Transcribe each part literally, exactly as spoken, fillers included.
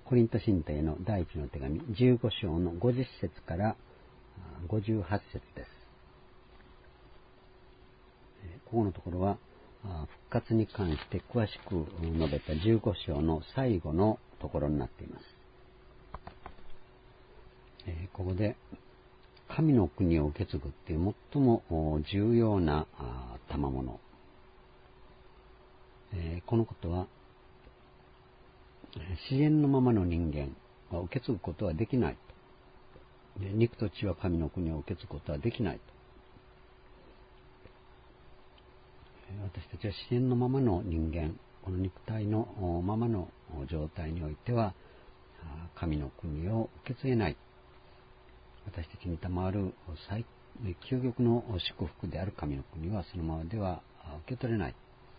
コリント信徒への第一の手紙じゅうご章のごじゅっ節からごじゅうはち節です。ここのところは復活に関して詳しく述べたじゅうご章の最後のところになっています。ここで神の国を受け継ぐっていう最も重要な賜物、このことは自然のままの人間は受け継ぐことはできないと。肉と血は神の国を受け継ぐことはできないと。私たちは自然のままの人間、この肉体のままの状態においては神の国を受け継げない。私たちに賜る最究極の祝福である神の国はそのままでは受け取れない。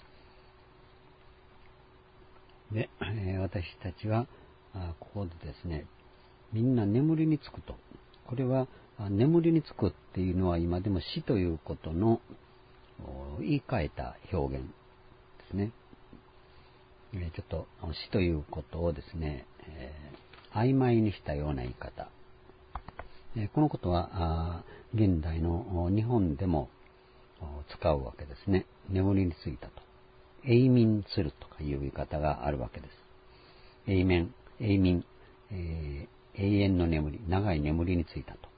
で、私たちはここでですね、みんな眠りにつくと。これは眠りにつくっていうのは今でも死ということの言い換えた表現ですね。ちょっと死ということをですね、曖昧にしたような言い方。このことは現代の日本でも使うわけですね。眠りについたと。永眠するとかいう言い方があるわけです。永眠、永眠、えー、永遠の眠り、長い眠りについたと。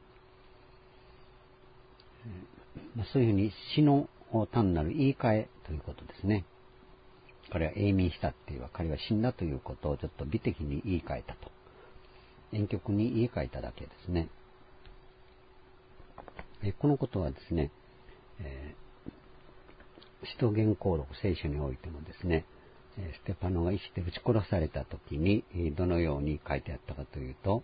まあ、そういうふうに死の単なる言い換えということですね。彼は永眠したっていうのは彼は死んだということをちょっと美的に言い換えたと。婉曲に言い換えただけですね。このことはですね、えー、使徒言行録聖書においてもですね、ステパノが石で撃ち殺されたときにどのように書いてあったかというと、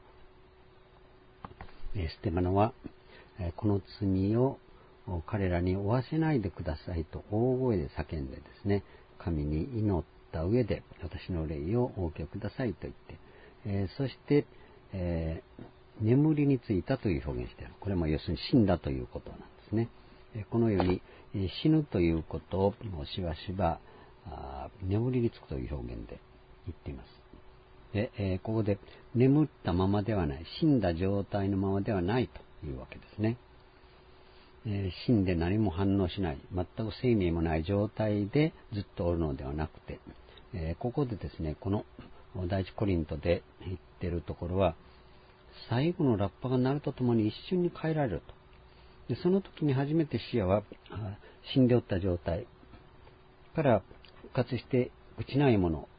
ステパノはこの罪を彼らに負わせないでくださいと大声で叫んでですね、神に祈った上で私の霊をお受けくださいと言って、えー、そして、えー眠りについたという表現している。これも要するに死んだということなんですね。このように死ぬということをしばしば眠りにつくという表現で言っています。で、えー、ここで眠ったままではない、死んだ状態のままではないというわけですね。えー、死んで何も反応しない、全く生命もない状態でずっとおるのではなくて、えー、ここでですね、この第一コリントで言っているところは、最後のラッパが鳴るとともに一瞬に変えられると。でその時に初めて死者は死んでおった状態から復活して朽ちないもの、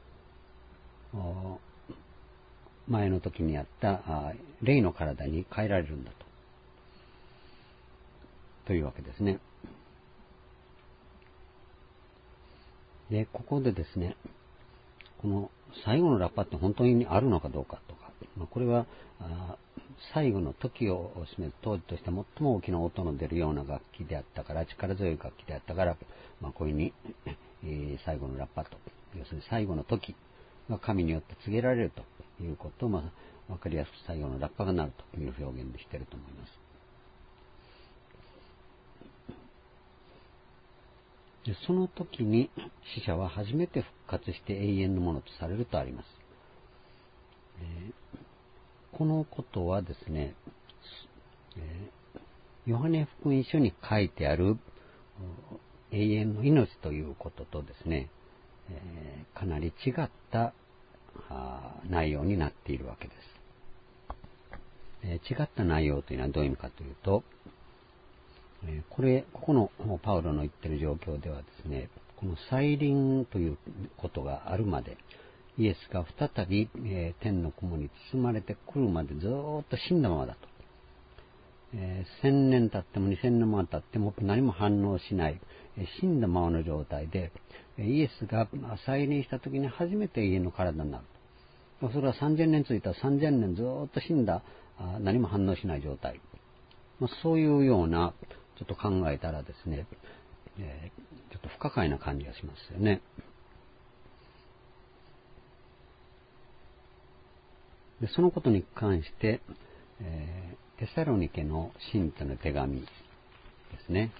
前の時にあった霊の体に変えられるんだと。というわけですね。で、ここでですね、この最後のラッパって本当にあるのかどうかとか、これは最後の時を示す当時として最も大きな音の出るような楽器であったから、力強い楽器であったから、まあ、こういうふうに、えー、最後のラッパと、要するに最後の時が神によって告げられるということを、まあ、分かりやすく最後のラッパが鳴るという表現でしていると思います。でその時に死者は初めて復活して永遠のものとされるとあります。えーこのことはですね、ヨハネ福音書に書いてある永遠の命ということとですね、かなり違った内容になっているわけです。違った内容というのはどういう意味かというと、これ、ここのパウロの言っている状況ではですね、この再臨ということがあるまで、イエスが再び、えー、天の雲に包まれてくるまでずーっと死んだままだと。えー、千年経っても二千年も経っても何も反応しない、えー、死んだままの状態で、イエスが再臨した時に初めて永遠の体になると。それはさんぜんねん続いたらさんぜんねんずーっと死んだ、あ何も反応しない状態。まあ、そういうような、ちょっと考えたらですね、えー、ちょっと不可解な感じがしますよね。でそのことに関して、えー、テサロニケの信徒の手紙ですね。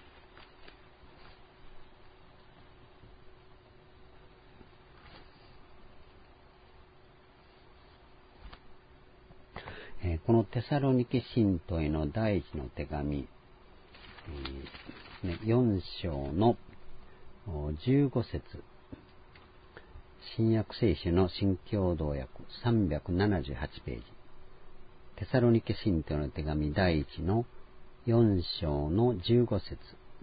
えー、このテサロニケ信徒への第一の手紙、えーね、よん章のじゅうご節、新約聖書の新共同訳さんびゃくななじゅうはちページ、テサロニケ信徒への手紙第一のよん章のじゅうご節、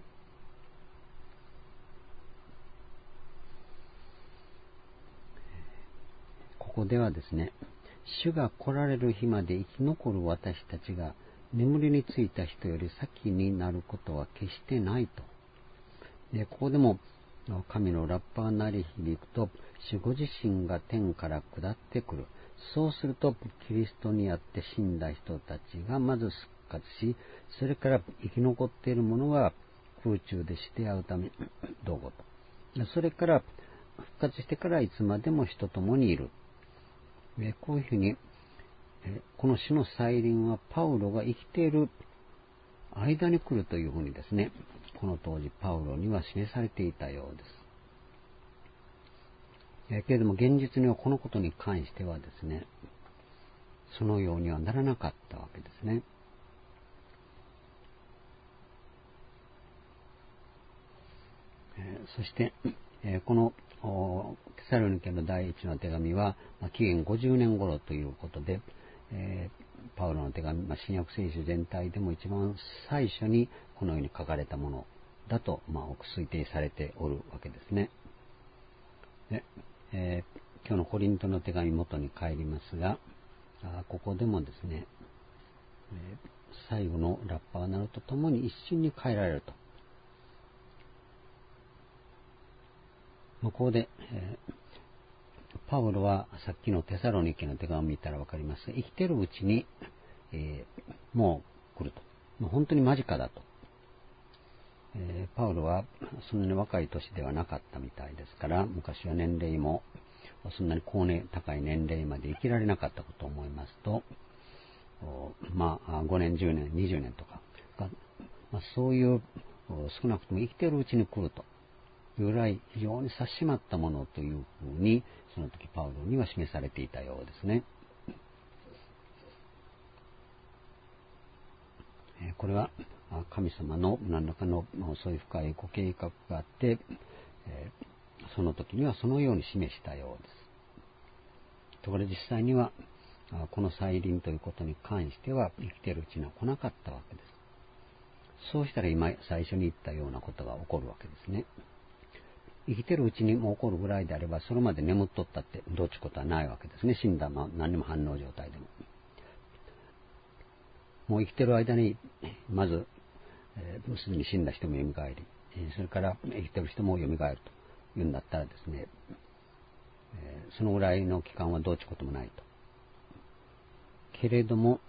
ここではですね、主が来られる日まで生き残る私たちが眠りについた人より先になることは決してないと。でここでも神のラッパが鳴り響くと、主ご自身が天から下ってくる。そうするとキリストにあって死んだ人たちがまず復活し、それから生き残っている者が空中でして会うためどうこと。それから復活してからいつまでも人ともにいる。こういうふうに、この主の再臨はパウロが生きている間に来るというふうにですね、この当時パウロには示されていたようです。けれども現実にはこのことに関してはですね、そのようにはならなかったわけですね。そしてこのテサロニケの第一の手紙は紀元ごじゅうねん頃ということで、えー、パウロの手紙、まあ、新約聖書全体でも一番最初にこのように書かれたものだと、まあ、推定されておるわけですね。で、えー、今日のコリントの手紙元に帰りますが、あここでもですね、えー、最後のラッパが鳴るとともに一瞬に変えられると。ここで、えー、パウロはさっきのテサロニケの手紙を見たらわかりますが、生きてるうちに、えー、もう来ると。もう本当に間近だと。えー、パウロはそんなに若い年ではなかったみたいですから、昔は年齢もそんなに高年高い年齢まで生きられなかったことを思いますと、まあごねん、じゅうねん、にじゅうねんとか、まあ、そういう少なくとも生きているうちに来るというぐらい非常に差し迫ったものというふうにその時パウロには示されていたようですね。これは神様の何らかのそういう深いご計画があって、その時にはそのように示したようです。ところで実際にはこの再臨ということに関しては生きているうちには来なかったわけです。そうしたら今最初に言ったようなことが起こるわけですね。生きてるうちにも起こるぐらいであれば、それまで眠っとったってどっちことはないわけですね。死んだまま何にも反応状態でも。もう生きてる間に、まず、えー、すでに死んだ人も蘇り、それから生きてる人も蘇るというんだったらですね、えー、そのぐらいの期間はどっちこともないと。けれども、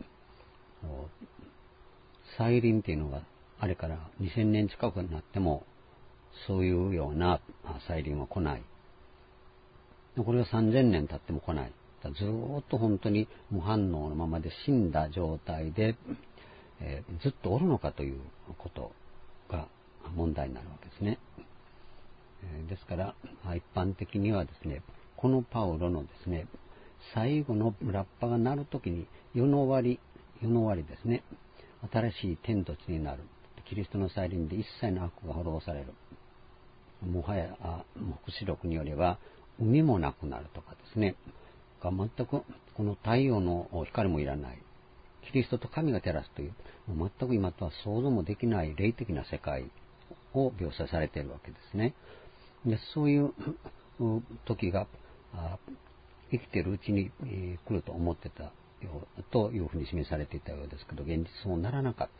再臨っていうのがあれからにせんねん近くになっても、そういうような再臨は来ない。これがさんぜんねん経っても来ない。ずっと本当に無反応のままで死んだ状態で、えー、ずっとおるのかということが問題になるわけですね。えー、ですから一般的にはですね、このパウロのですね、最後のラッパが鳴るときに世の終わり、世の終わりですね、新しい天と地になる。キリストの再臨で一切の悪が滅ぼされる。もはや黙示録によれば海もなくなるとかですね、が全くこの太陽の光もいらない、キリストと神が照らすという全く今とは想像もできない霊的な世界を描写されているわけですね。でそういう時が生きているうちに来ると思ってたようというふうに示されていたようですけど、現実そうならなかった。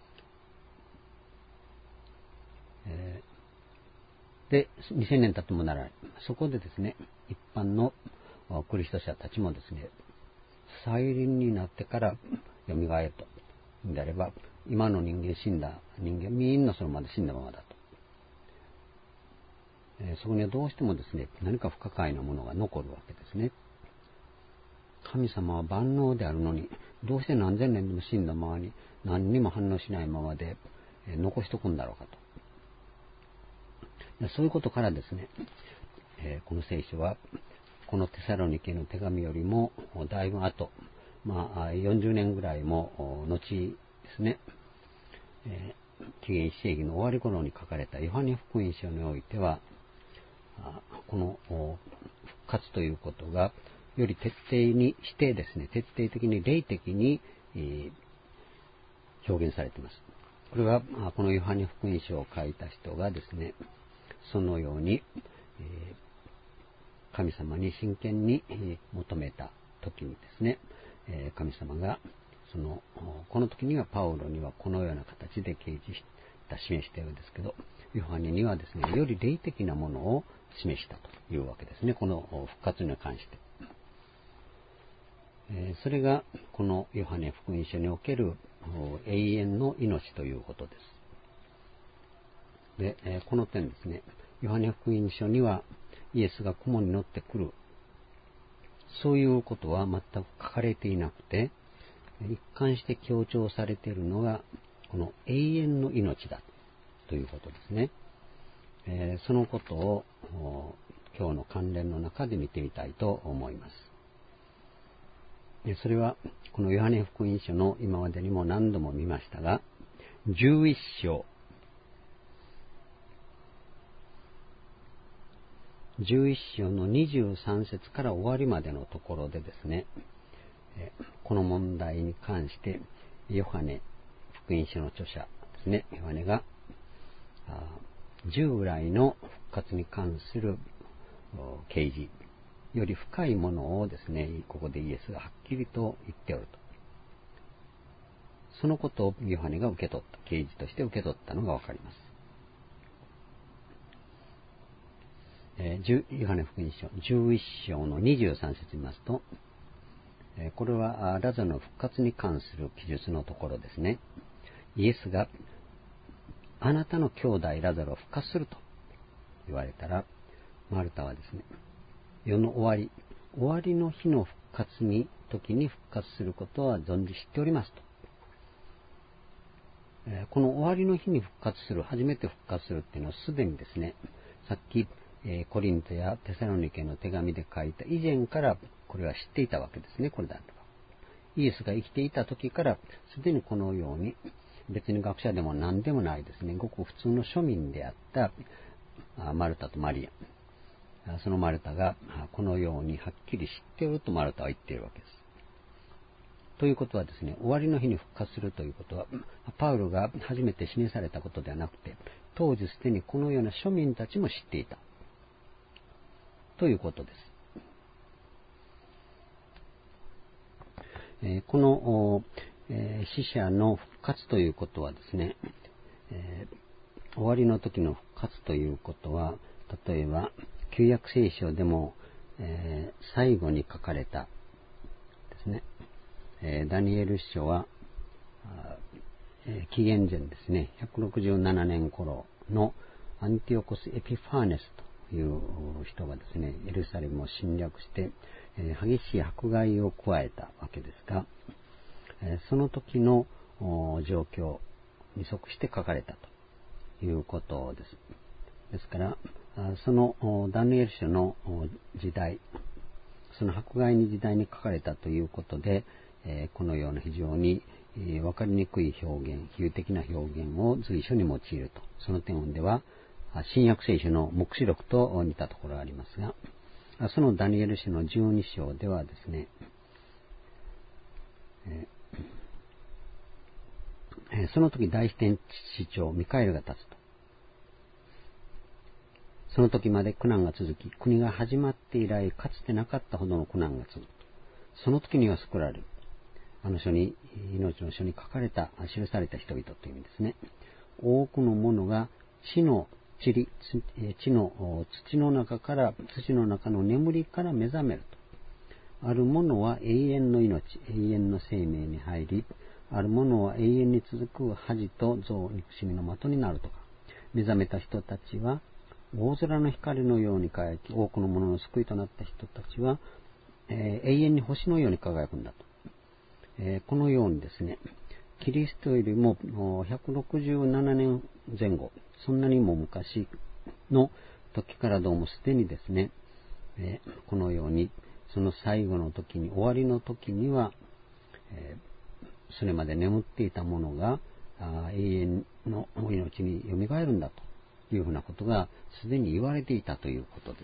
えーで、にせんねん経ってもならない。そこでですね、一般のクリスト者たちもですね、再臨になってから蘇ると。であれば、今の人間死んだ人間みんなそのままで死んだままだと。えー、そこにはどうしてもですね、何か不可解なものが残るわけですね。神様は万能であるのに、どうして何千年でも死んだままに何にも反応しないままで、えー、残しとくんだろうかと。そういうことからですね、えー、この聖書はこのテサロニケの手紙よりもだいぶ後、 まあ、よんじゅうねんぐらいも後ですね、えー、紀元いっ世紀の終わり頃に書かれたヨハネ福音書においては、この復活ということがより徹底にしてですね、徹底的に霊的に、えー、表現されています。これはこのヨハネ福音書を書いた人がですね、そのように、えー、神様に真剣に求めた時にですね、えー、神様がそのこの時にはパウロにはこのような形で掲示した示しているんですけど、ヨハネにはですね、より霊的なものを示したというわけですね。この復活に関して、えー、それがこのヨハネ福音書における永遠の命ということです。で、えー、この点ですね、ヨハネ福音書にはイエスが雲に乗ってくる、そういうことは全く書かれていなくて、一貫して強調されているのがこの永遠の命だということですね。えー、そのことを今日の関連の中で見てみたいと思います。それはこのヨハネ福音書の今までにも何度も見ましたが、じゅういっ章じゅういっ章のにじゅうさん節から終わりまでのところでですね、この問題に関してヨハネ福音書の著者ですね、ヨハネが従来の復活に関する啓示より深いものをですね、ここでイエスがはっきりと言っておると。そのことをヨハネが受け取った、啓示として受け取ったのがわかります。えー、ヨハネ福音書じゅういっ章のにじゅうさん節見ますと、えー、これはラザロの復活に関する記述のところですね。イエスがあなたの兄弟ラザロを復活すると言われたら、マルタはですね、世の終わり、終わりの日の復活に、時に復活することは存じ知っておりますと。えー、この終わりの日に復活する、初めて復活するっていうのはすでにですね、さっき、えー、コリントやテサロニケの手紙で書いた以前からこれは知っていたわけですね、これだと。イエスが生きていた時からすでにこのように、別に学者でも何でもないですね、ごく普通の庶民であったマルタとマリア、そのマルタがこのようにはっきり知っているとマルタは言っているわけです。ということはですね、終わりの日に復活するということはパウロが初めて示されたことではなくて、当時すでにこのような庶民たちも知っていたということです。えー、この、えー、死者の復活ということはですね、えー、終わりの時の復活ということは、例えば旧約聖書でも、えー、最後に書かれたですね、えー、ダニエル書は、えー、紀元前ですね、ひゃくろくじゅうななねん頃のアンティオコス・エピファーネスという人がですね、エルサレムを侵略して、えー、激しい迫害を加えたわけですが、えー、その時の状況に即して書かれたということです。ですから、そのダニエル書の時代、その迫害に時代に書かれたということで、このような非常に分かりにくい表現、比喩的な表現を随所に用いると。その点では、新約聖書の黙示録と似たところがありますが、そのダニエル書のじゅうに章ではですね、その時大天使長ミカエルが立つと。その時まで苦難が続き、国が始まって以来かつてなかったほどの苦難が続く。その時には救われる。あの書に、命の書に書かれた、記された人々という意味ですね。多くの者が地の塵、地の土の中から、土の中の眠りから目覚めると。ある者は永遠の命、永遠の生命に入り、ある者は永遠に続く恥と憎憎しみの的になるとか。目覚めた人たちは、大空の光のように輝き、多くの者の救いとなった人たちは、えー、永遠に星のように輝くんだと。えー、このようにですね、キリストよりもひゃくろくじゅうななねんぜん後、そんなにも昔の時からどうもすでにですね、えー、このように、その最後の時に、終わりの時には、 えー、それまで眠っていたものが永遠の命によみがえるんだというふうなことがすでに言われていたということです。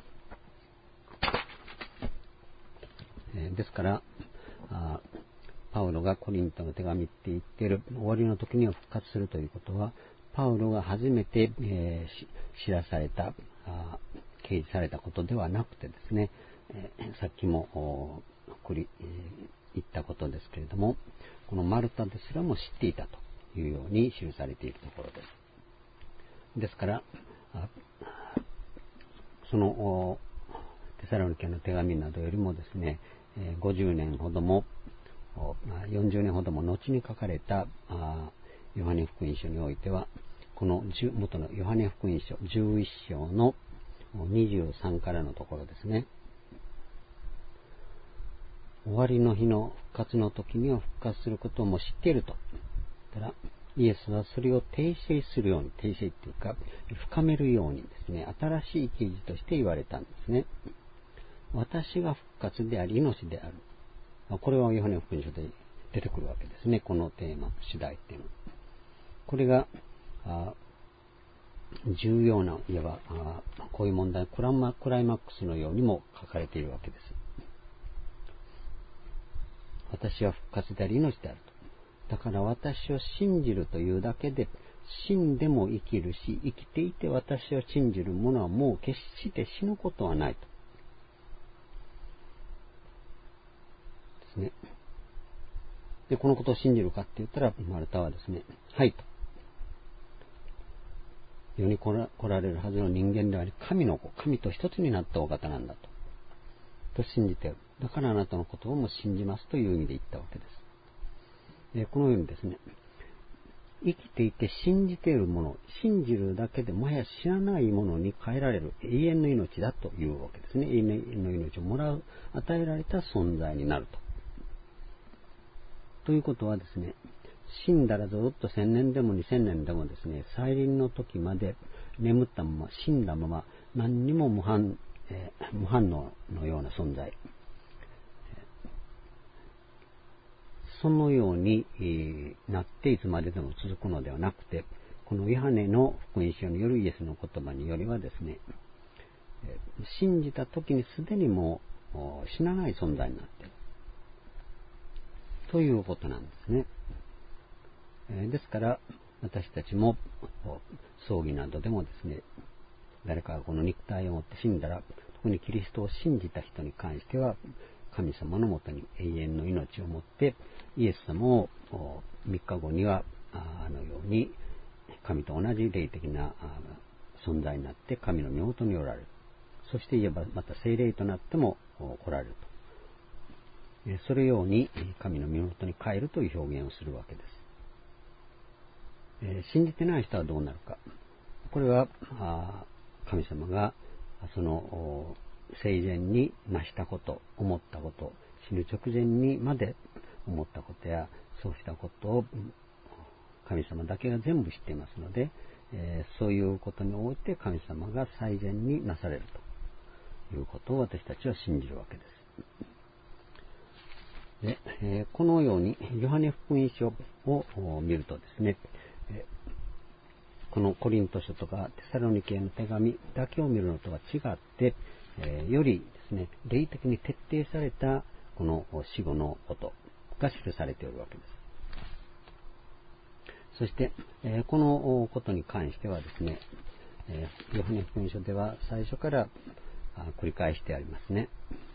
えー、ですからあパウロがコリントの手紙って言っている終わりの時には復活するということは、パウロが初めて、えー、知らされたあ掲示されたことではなくてですね、えー、さっきも繰り、えー、言ったことですけれども、このマルタですらも知っていたというように記されているところです。ですからそのテサロニケの手紙などよりもですね、ごじゅうねんほどもよんじゅうねんほども後に書かれたヨハネ福音書においては、この元のヨハネ福音書じゅういっ章のにじゅうさんからのところですね。終わりの日の復活の時には復活することをも知っていると。ただイエスはそれを訂正するように、訂正というか深めるようにですね、新しい記事として言われたんですね。私が復活であり命である。これはヨハネ福音書で出てくるわけですね。このテーマ次第っていうのは。これが重要な、いわばこういう問題、クライマックスのようにも書かれているわけです。私は復活であり命であると。だから私を信じるというだけで死んでも生きるし、生きていて私を信じる者はもう決して死ぬことはないと。ですね。で、このことを信じるかって言ったら、マルタはですね、はいと。世に来 ら, 来られるはずの人間であり、神の子、神と一つになったお方なんだと。と信じている。だからあなたのことをも信じますという意味で言ったわけです。でこのようにですね、生きていて信じているもの、信じるだけでもはや知らないものに変えられる永遠の命だというわけですね。永遠の命をもらう、与えられた存在になると。ということはですね、死んだらずっと千年でも二千年でもですね、再臨の時まで眠ったまま、死んだまま、何にも無反、えー、無反応のような存在。そのようになっていつまででも続くのではなくて、このヨハネの福音書によるイエスの言葉によりはですね、信じた時にすでにもう死なない存在になっているということなんですね。ですから私たちも葬儀などでもですね、誰かがこの肉体を持って死んだら、特にキリストを信じた人に関しては神様のもとに永遠の命を持ってイエス様をみっかごにはあのように神と同じ霊的な存在になって神の身元におられる。そして言えばまた聖霊となっても来られると。それように神の身元に帰るという表現をするわけです。信じてない人はどうなるか。これは神様がその生前に成したこと、思ったこと、死ぬ直前にまで思ったことやそうしたことを神様だけが全部知っていますので、えー、そういうことにおいて神様が最善になされるということを私たちは信じるわけです。でえー、このようにヨハネ福音書を見るとですね、えー、このコリント書とかテサロニケへの手紙だけを見るのとは違って、えー、よりですね、霊的に徹底されたこの死後のことが記されているわけです。そして、えー、このことに関してはですね、えー、ヨハネ福音書では最初から繰り返してありますね。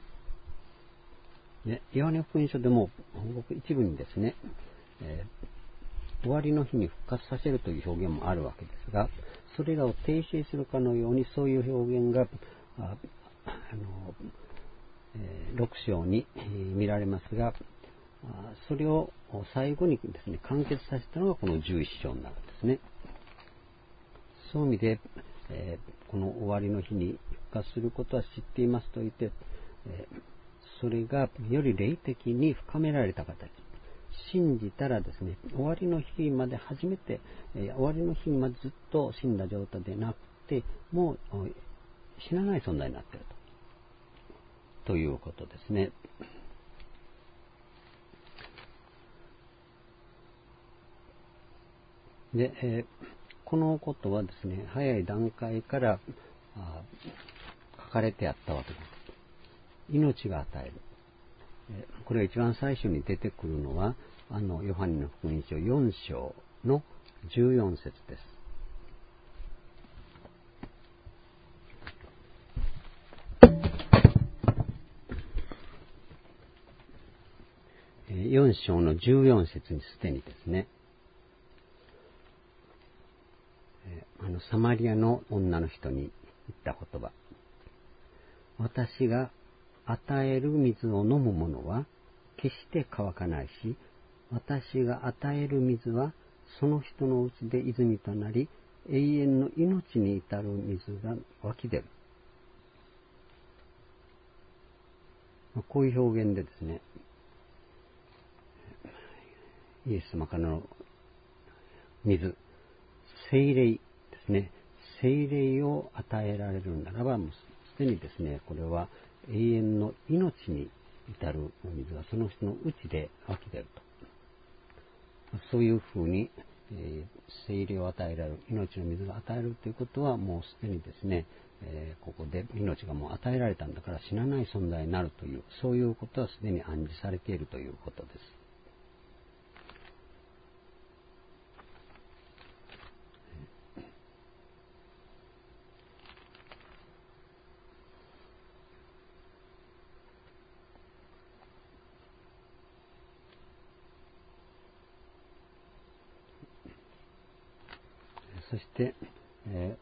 でヨハネ福音書でもごく一部にですね、えー、終わりの日に復活させるという表現もあるわけですが、それらを訂正するかのようにそういう表現がああの、えー、ろく章に見られますが、それを最後にですね、完結させたのがこのじゅういっ章になるんですね。そういう意味で、えー、この終わりの日に復活することは知っていますと言って、えー、それがより霊的に深められた形。信じたらですね、終わりの日まで初めて、えー、終わりの日までずっと死んだ状態でなくて、もう死なない存在になっていると。ということですね。 で、えー、このことはですね、早い段階から書かれてあったわけです。命が与える。えー、これが一番最初に出てくるのは、あのヨハネの福音書よん章のじゅうよん節です。よん章のじゅうよん節にすでにですね、あのサマリアの女の人に言った言葉、私が与える水を飲む者は決して乾かないし、私が与える水はその人のうちで泉となり、永遠の命に至る水が湧き出る。こういう表現でですね、イエス様からの水、聖霊ですね、聖霊を与えられるならば、もうすでにですね、これは永遠の命に至る水がその人のうちで湧き出ると。そういうふうに、えー、聖霊を与えられる、命の水が与えるということは、もうすでにですね、えー、ここで命がもう与えられたんだから死なない存在になるという、そういうことはすでに暗示されているということです。そして、え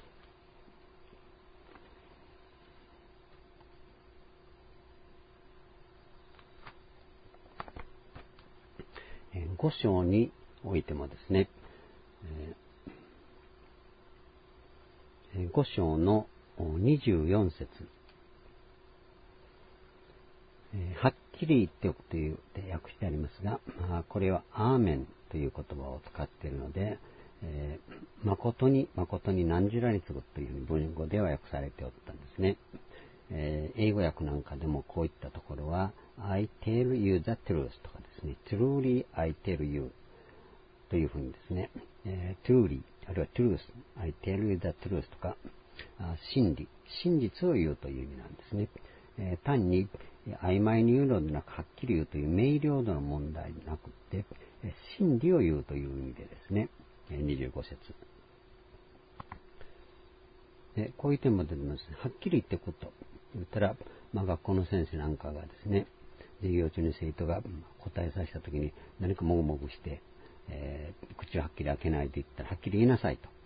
ー、ご章においてもですね、えー、ご章のにじゅうよん節、えー、はっきり言っておくという訳してありますが、これはアーメンという言葉を使っているので、えー、誠に誠に何十らに次ぐというふうに文語では訳されておったんですね。えー、英語訳なんかでもこういったところは I tell you the truth とかですね、truly I tell you というふうにですね、えー、truly あるいは truth I tell you the truth とか、あ真理真実を言うという意味なんですね。えー、単に曖昧に言うのでなくはっきり言うという明瞭度の問題でなくて、真理を言うという意味でですね、にじゅうご節でこういう点も出てます。はっきり言ってこと言ったら、まあ、学校の先生なんかがですね、授業中に生徒が答えさせたときに何かもぐもぐして、えー、口をはっきり開けないで言ったらはっきり言いなさいと、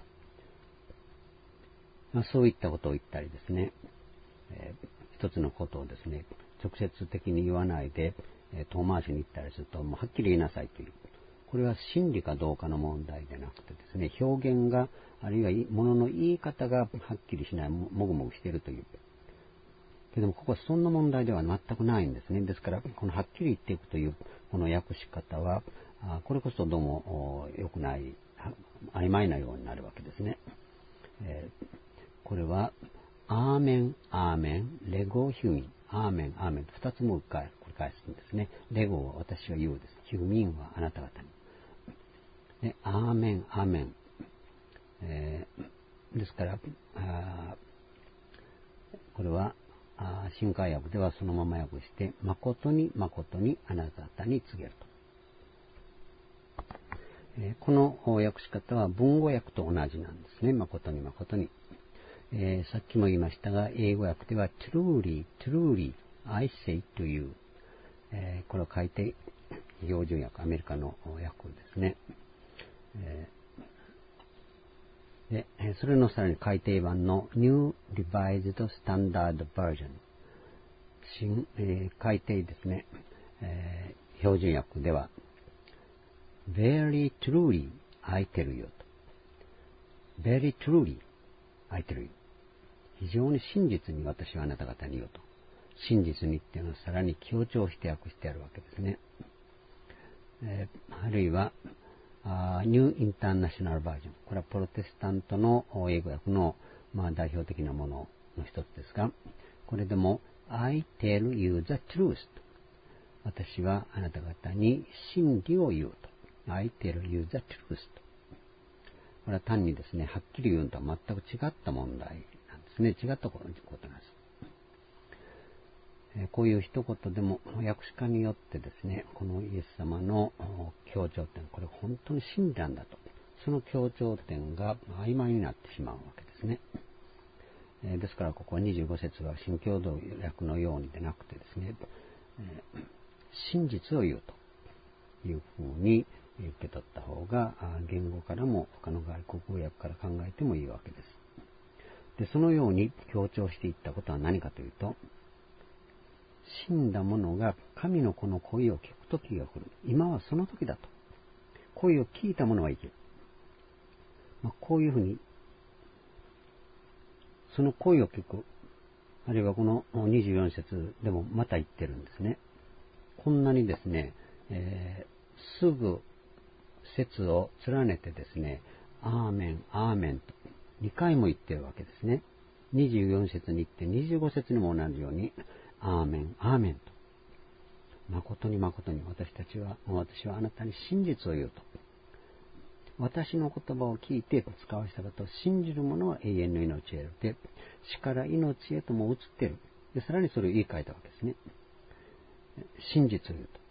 まあ、そういったことを言ったりですね、えー、一つのことをですね直接的に言わないで、えー、遠回しに言ったりするともうはっきり言いなさいという、これは真理かどうかの問題でなくてですね、表現があるいは物の言い方がはっきりしない、もぐもぐしているという。けどもここはそんな問題では全くないんですね。ですからこのはっきり言っていくというこの訳し方はこれこそどうも良くない、曖昧なようになるわけですね。えー、これはアーメンアーメンレゴヒューミン、アーメンアーメンと二つも繰り返すんですね。レゴは私は言うです。ヒューミンはあなた方に。でアーメンアーメン、えー、ですからあこれは新海訳ではそのまま訳して誠に誠にあなた方に告げると、えー、この訳し方は文語訳と同じなんですね。誠に誠に、えー、さっきも言いましたが英語訳では truly truly I say to you、えー、これを書いて標準訳アメリカの訳ですね。えー、でそれのさらに改訂版の New Revised Standard Version 新、えー、改訂ですね、えー、標準訳では Very truly I tell you と Very truly I tell you、 非常に真実に私はあなた方に言うと、真実にっていうのはさらに強調して訳してあるわけですね。えー、あるいはニューインターナショナルバージョン、これはプロテスタントの英語訳の、まあ、代表的なものの一つですが、これでも I tell you the truth と、私はあなた方に真理を言うと、 I tell you the truth と、 これは単にですね、はっきり言うのとは全く違った問題なんですね。違ったことなんです。こういう一言でも訳し家によってですね、このイエス様の強調点、これ本当に真理なんだと、その強調点が曖昧になってしまうわけですね。ですからここはにじゅうご節は新共同訳のようにでなくてですね、真実を言うというふうに受け取った方が、言語からも他の外国語訳から考えてもいいわけです。で、そのように強調していったことは何かというと、死んだ者が神の子の声を聞く時が来る。今はその時だと。声を聞いた者は生きる。まあ、こういうふうに、その声を聞く。あるいはこのにじゅうよん節でもまた言ってるんですね。こんなにですね、えー、すぐ節を連ねてですね、アーメン、アーメンとにかいも言ってるわけですね。にじゅうよん節に行ってにじゅうご節にも同じように、アーメン、アーメンと。誠に誠に私たちは、私はあなたに真実を言うと。私の言葉を聞いて使わした方を信じる者は永遠の命へで、死から命へとも移っている。で、さらにそれを言い換えたわけですね。真実を言うと。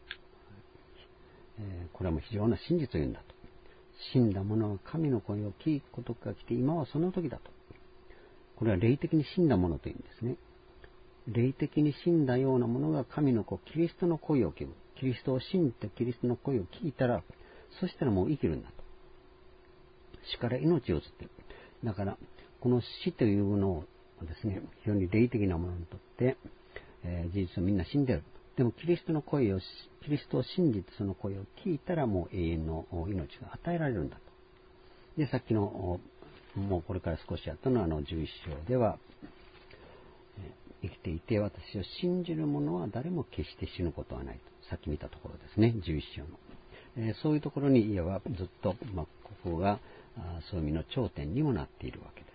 えー、これはもう非常な真実を言うんだと。死んだ者は神の声を聞くことが来て、今はその時だと。これは霊的に死んだ者というんですね。霊的に死んだようなものが神の子、キリストの声を聞く。キリストを信じてキリストの声を聞いたら、そしたらもう生きるんだと。死から命を移っている。だから、この死というのをですね、非常に霊的なものにとって、えー、事実はみんな死んでいる。でもキリストの声を、キリストを信じてその声を聞いたらもう永遠の命が与えられるんだと。で、さっきの、もうこれから少し後のあのじゅういっ章では、生きていて私を信じる者は誰も決して死ぬことはないと。さっき見たところですね、じゅういっ章の。えー、そういうところにいわばずっと、まあ、ここがそういう意味の頂点にもなっているわけです。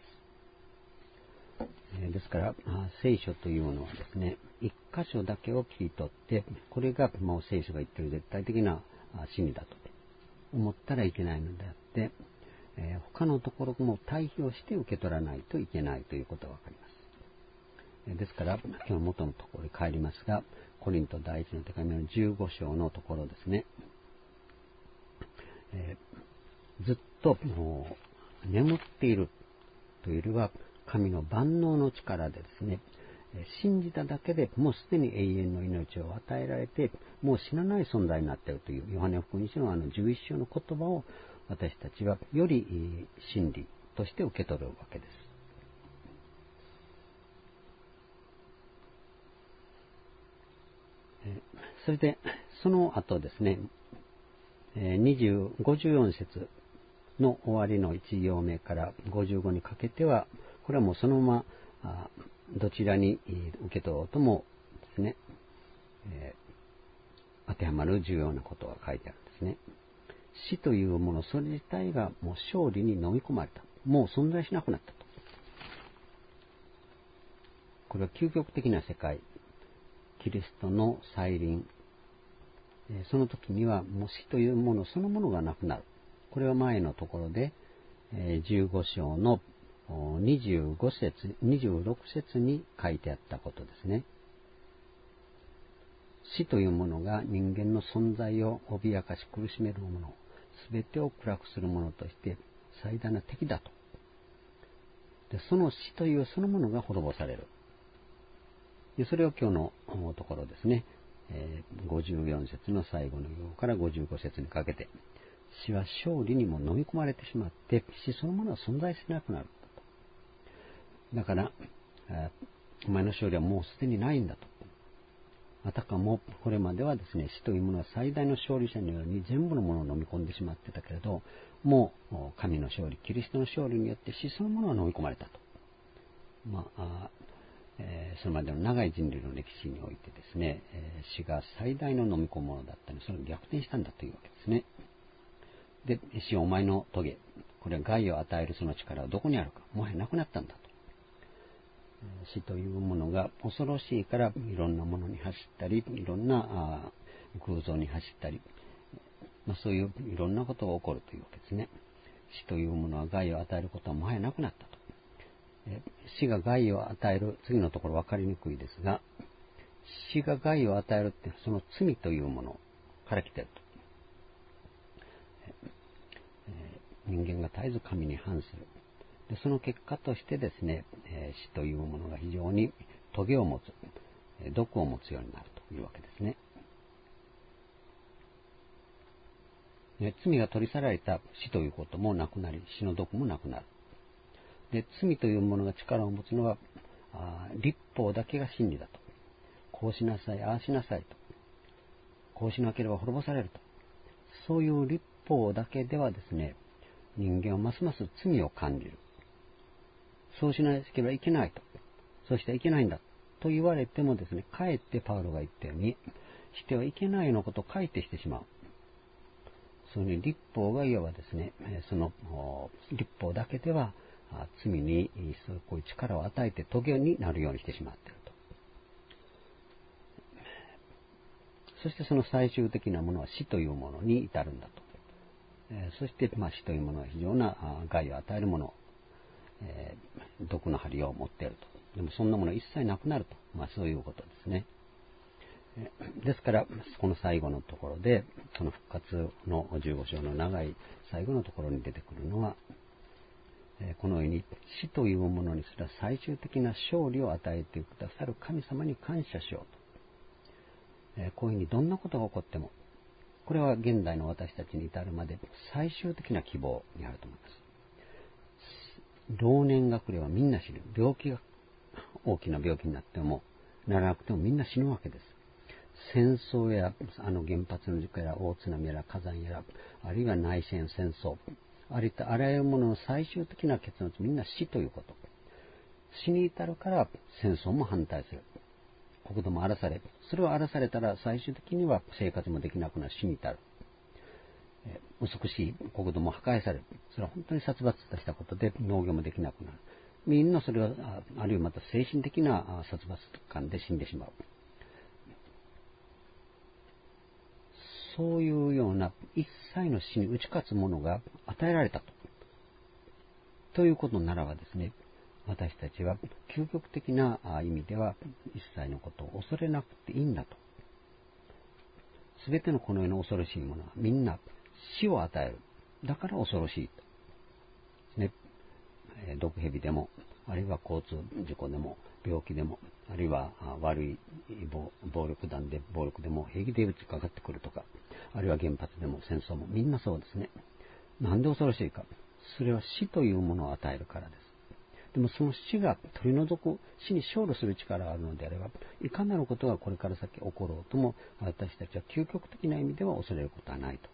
えー、ですから聖書というものはですね、一箇所だけを切り取って、これがもう聖書が言っている絶対的な真理だと思ったらいけないのであって、えー、他のところも対比をして受け取らないといけないということがわかります。ですから、今日の元のところに帰りますが、コリント第一の手紙のじゅうご章のところですね、えー、ずっと眠っているというよりは、神の万能の力でですね、信じただけでもうすでに永遠の命を与えられて、もう死なない存在になっているという、ヨハネ福音書のあのじゅういっ章の言葉を私たちはより真理として受け取るわけです。それで、その後ですね、にじゅう、ごじゅうよん節の終わりのいち行目からごじゅうごにかけては、これはもうそのままどちらに受け取ろうともですね、えー、当てはまる重要なことが書いてあるんですね。死というものそれ自体がもう勝利に飲み込まれた。もう存在しなくなったと。これは究極的な世界。キリストの再臨。その時にはもう死というものそのものがなくなる。これは前のところでじゅうご章のにじゅうご節、にじゅうろく節に書いてあったことですね。死というものが人間の存在を脅かし苦しめるもの、すべてを暗くするものとして最大な敵だと。で、その死というそのものが滅ぼされる。で、それを今日のところですね、ごじゅうよん節の最後の行からごじゅうご節にかけて、死は勝利にも飲み込まれてしまって、死そのものは存在しなくなる。だから、お前の勝利はもうすでにないんだと。あたかもこれまではですね、死というものは最大の勝利者のように全部のものを飲み込んでしまってたけれど、もう神の勝利、キリストの勝利によって死そのものは飲み込まれたと。まあ、えー、それまでの長い人類の歴史においてですね、えー、死が最大の飲み込むものだったので、それを逆転したんだというわけですね。で、死はお前の棘、これは害を与えるその力はどこにあるか、もはやなくなったんだと。死というものが恐ろしいからいろんなものに走ったり、いろんな偶像に走ったり、まあ、そういういろんなことが起こるというわけですね。 死というものは害を与えることはもはやなくなったと。死が害を与える、次のところ分かりにくいですが、死が害を与えるってその罪というものから来ていると。人間が絶えず神に反する。でその結果としてですね、死というものが非常にトゲを持つ、毒を持つようになるというわけですね。罪が取り去られた死ということもなくなり、死の毒もなくなる。で罪というものが力を持つのは、あ律法だけが真理だと。こうしなさい、ああしなさいと。こうしなければ滅ぼされると。そういう律法だけではですね、人間はますます罪を感じる。そうしなければいけないと。そうしてはいけないんだと言われてもですね、かえってパウロが言ったように、してはいけないようなことを書いてしてしまう。そういう律法がいわばですね、その律法だけでは罪にそうこういう力を与えてトゲになるようにしてしまっていると。そしてその最終的なものは死というものに至るんだと。そして、まあ、死というものは非常な害を与えるもの、えー、毒の針を持っていると。でもそんなものは一切なくなると。まあ、そういうことですね。ですから、この最後のところで、その復活のじゅうご章の長い最後のところに出てくるのは、このように死というものにすら最終的な勝利を与えてくださる神様に感謝しようと。こういうふうにどんなことが起こっても、これは現代の私たちに至るまで最終的な希望にあると思います。老年学齢はみんな死ぬ。病気が大きな病気になってもならなくてもみんな死ぬわけです。戦争やあの原発の事故や大津波や火山やあるいは内戦戦争、ありとあらゆるものの最終的な結論はみんな死ということ。死に至るから戦争も反対する。国土も荒らされ、それを荒らされたら最終的には生活もできなくなる、死に至る。えー、美しい国土も破壊される。それは本当に殺伐としたことで農業もできなくなる。みんなそれは、あ, あるいはまた精神的な殺伐感で死んでしまう。そういうような一切の死に打ち勝つものが与えられたと。ということならばですね、私たちは究極的な意味では一切のことを恐れなくていいんだと。すべてのこの世の恐ろしいものはみんな死を与える。だから恐ろしいと。ね、毒蛇でも、あるいは交通事故でも、病気でも、あるいは悪い暴力団で暴力でも平気で打ちかかってくるとか、あるいは原発でも戦争もみんなそうですね。なんで恐ろしいか。それは死というものを与えるからです。でもその死が取り除く、死に勝利する力があるのであれば、いかなることがこれから先起ころうとも、私たちは究極的な意味では恐れることはないと。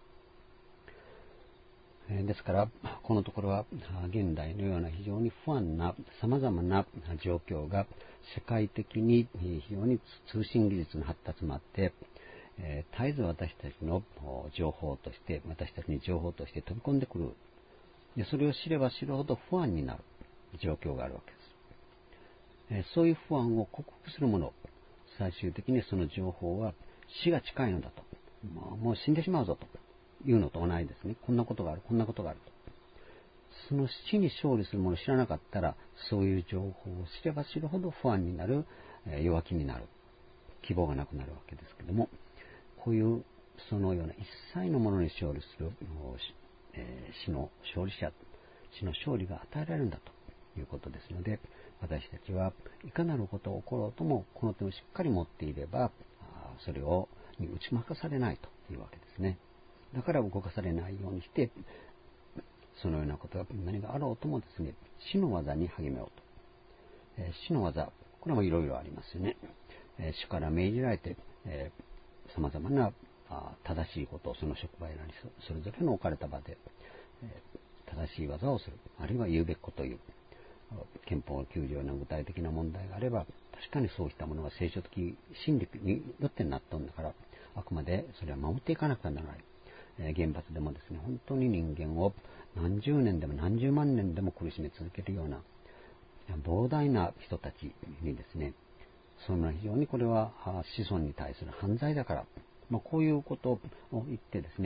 ですから、このところは現代のような非常に不安な様々な状況が世界的に非常に通信技術の発達もあって、絶えず私たちの情報として、私たちに情報として飛び込んでくる。それを知れば知るほど不安になる状況があるわけです。そういう不安を克服するもの、最終的にその情報は死が近いのだと。もう死んでしまうぞというのと同じですね。こんなことがある、こんなことがあると。その死に勝利するものを知らなかったら、そういう情報を知れば知るほど不安になる、弱気になる、希望がなくなるわけですけども、こういうそのような一切のものに勝利する死の勝利者、死の勝利が与えられるんだということですので、私たちはいかなることが起ころうともこの手をしっかり持っていれば、それをに打ち負かされないというわけですね。だから動かされないようにして、そのようなことが何があろうともですね、死の技に励めようと。えー、死の技、これもいろいろありますよね。えー、主から命じられて、えー、様々なあ正しいことをその職場やなりそれぞれの置かれた場で、えー、正しい技をする、あるいは言うべきことを言う。憲法きゅう条の具体的な問題があれば、確かにそうしたものが聖書的真理によってなったんだから、あくまでそれは守っていかなくてはならない。えー、原発でもですね、本当に人間を何十年でも何十万年でも苦しめ続けるような膨大な人たちにですね、その非常にこれは子孫に対する犯罪だから、まあ、こういうことを言ってですね、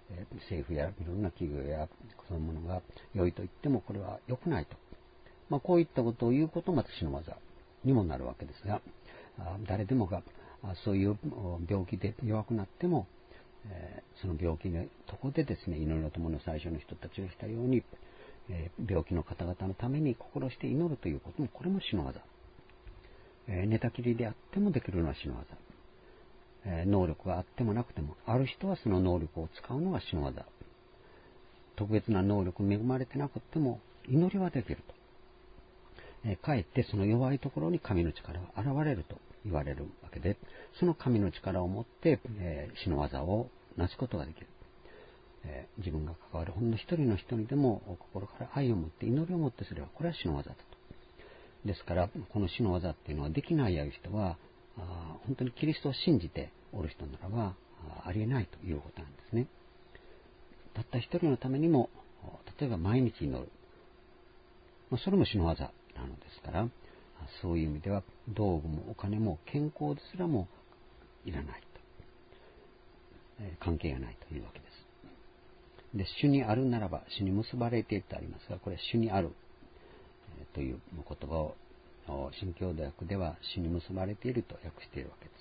政府やいろんな企業やそういうものが良いと言ってもこれは良くないと、まあ、こういったことを言うことも私の技にもなるわけですが、誰でもがそういう病気で弱くなっても、その病気のとこでですね、祈りの友の最初の人たちがしたように、病気の方々のために心して祈るということも、これも主の技。寝たきりであってもできるのは主の技。能力があってもなくても、ある人はその能力を使うのが主の技。特別な能力に恵まれてなくても祈りはできると。かえってその弱いところに神の力が現れると言われるわけで、その神の力を持って、えー、主の技をなすことができる。えー、自分が関わるほんの一人の人にでも心から愛を持って祈りを持ってすれば、これは主の技だと。ですから、この主の技っていうのはできない人は、あ本当にキリストを信じておる人ならばありえないということなんですね。たった一人のためにも、例えば毎日祈る。それも主の技なのですから、そういう意味では道具もお金も健康ですらもいらないと、えー、関係がないというわけです。で、主にあるならば主に結ばれているとありますが、これは主にある、えー、という言葉を新共同訳では主に結ばれていると訳しているわけです。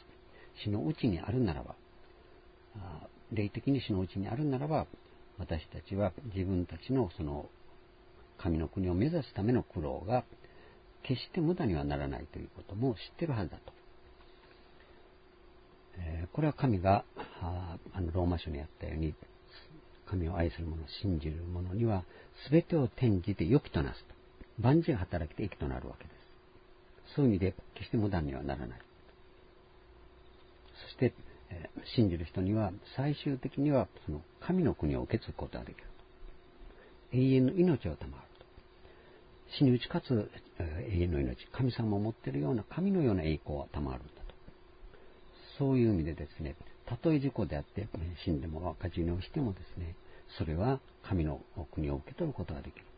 主のうちにあるならば、霊的に主のうちにあるならば、私たちは自分たちのその神の国を目指すための苦労が決して無駄にはならないということも知っているはずだと。えー、これは神がああのローマ書にあったように、神を愛する者、信じる者には全てを転じて良きとなすと。万事が働きて益となるわけです。そういう意味で決して無駄にはならない。そして、えー、信じる人には最終的にはその神の国を受け継ぐことができると。永遠の命を賜ると。死に打ち勝つ、えー、永遠の命、神様を持っているような神のような栄光は賜るんだと。そういう意味でですね、たとえ事故であって死んでも赤字をしてもですね、それは神の国を受け取ることができると。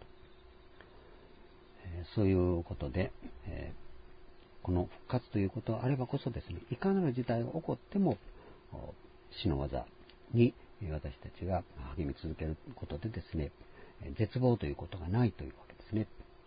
えー、そういうことで、えーこの復活ということがあればこそですね、いかなる事態が起こっても主の技に私たちが励み続けることでですね、絶望ということがないというわけですね。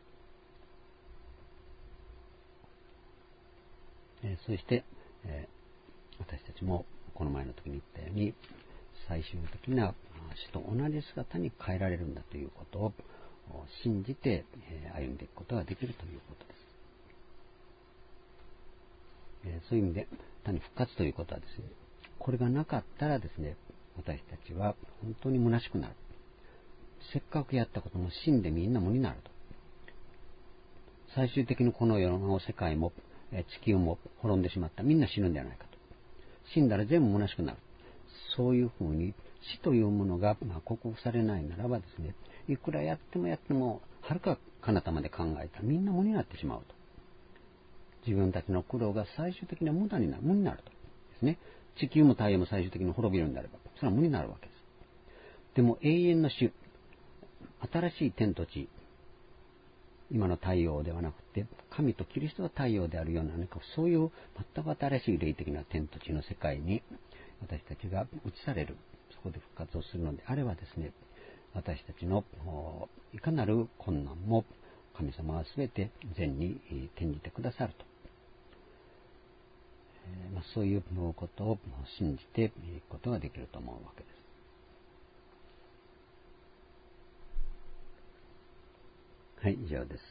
えそして、え私たちもこの前の時に言ったように、最終的な主と同じ姿に変えられるんだということを信じて歩んでいくことができるということです。そういう意味で、単に復活ということはですね、これがなかったらですね、私たちは本当に虚しくなる。せっかくやったことも死んでみんな無になると。最終的にこの世の世界も地球も滅んでしまった。みんな死ぬんではないかと。死んだら全部虚しくなる。そういうふうに死というものが克服されないならばですね、いくらやってもやっても、はるか彼方まで考えたらみんな無になってしまうと。自分たちの苦労が最終的には無駄になる、無になるとですね。地球も太陽も最終的に滅びるんであれば、それは無になるわけです。でも永遠の主、新しい天と地、今の太陽ではなくて、神とキリストが太陽であるような、なんかそういう全く新しい霊的な天と地の世界に私たちが移される、そこで復活をするのであればですね、私たちのいかなる困難も神様は全て善に転じてくださると。まあ、そういうことを信じていくことができると思うわけです。はい、以上です。